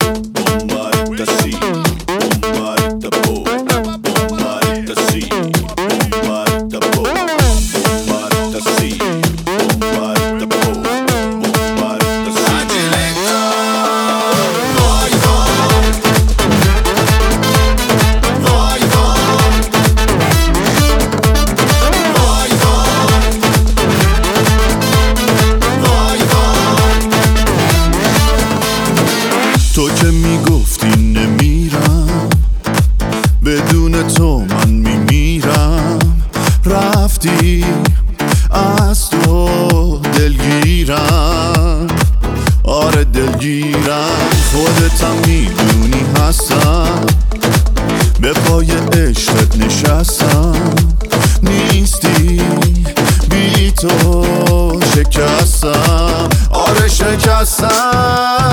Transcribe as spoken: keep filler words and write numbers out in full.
bombardita sì, bombardita boh, bombardita sì, bombardita boh, bombardita sì, bombardita boh, bombardita sì. Agiletta, vai vai, vai vai, vai vai, vai vai. تو که میگفتی نمیرم، بدون تو من میمیرم. رفتی از تو دلگیرم، آره دلگیرم. خودتم میدونی هستم، به پای عشقت نشستم. نیستی بی تو شکستم، آره شکستم.